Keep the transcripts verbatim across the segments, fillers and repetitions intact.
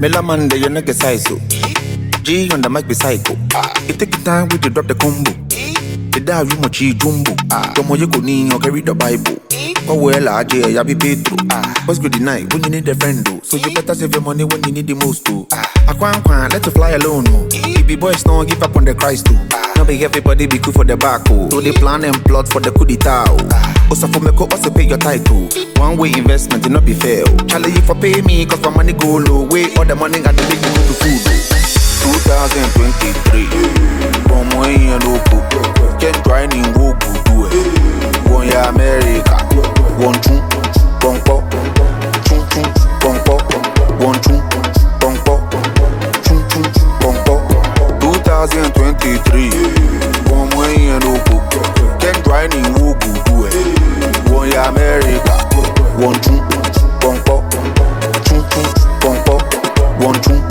Melaman, the young size so. G on the mic be psycho. You take your time with you drop the combo. The dial you much jumbo. Tomo you go need or carry the Bible. Oh well, I J, I be paid through. What's good night when you need a friend do? So you better save your money when you need the most too. I can't can't let you fly alone. If the boys don't give up on the Christ too. Now be everybody be cool for the back. So they plan and plot for the coup d'etat. Also for me, also pay your title. One way investment, it not be fair. Charlie, if I pay me, cause my money go low. Way all the money got to make you go to food. twenty twenty-three, from when you look, can't try any go do it. One ya America, one two, one four, two two, one four, one two, one four, two two, one four. twenty twenty-three, from when you look, can't try any go do it. One ya America, one two, one four, two two, one four, one two.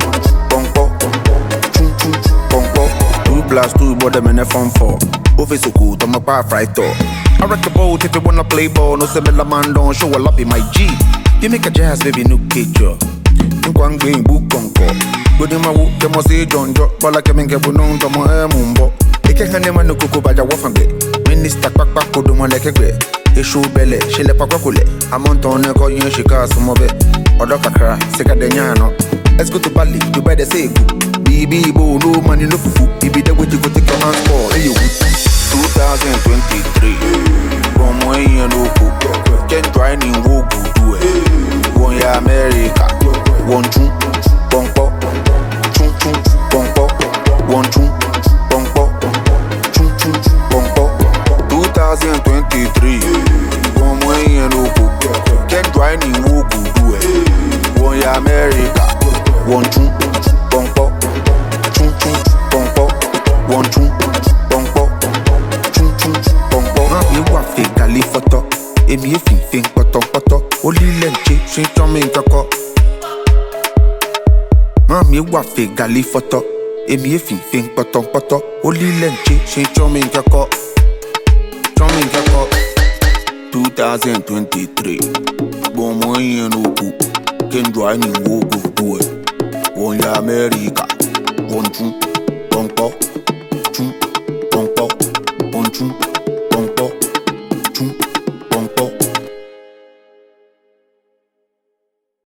Plus two, but them in a phone for. Office so cool, I'm a bar fighter. I wreck a boat if you wanna play ball. No similar man, don't show a lot in my G. You make a jazz, baby, new picture. You can't green book concord. Good in my wood, they must say John Jock. But like a man get known to my hair mumbo. They can't hand them on the cocoa by the waffle. Minister Quack Quack could do one like a great. They show belly, she let Pacole. I'm on to a call you, she cast some of it. Or Doctor Cra, Seka Deniano. Let's go to Bali, you better say good. B B Bo, no money, no fufu. He be there with you, go take your hands for. Hey, you. twenty twenty-three. From when you look, can't try any go do it. One ya America. One two, one four. Two two, one four. One two, one four. Two two, one four. twenty twenty-three. From when you look, can't try any go do it. One ya America. One two, one four. One two, one four, two two, one four. Now you want fake gali photo. Emi if you think poto poto. Only lenche, she told me kako. Now you want fake gali photo. Emi if you think poto poto. Only lenche, she told me kako. Told me kako. twenty twenty-three. Bon moyen no coup. Can join you go go do it. One America. One two.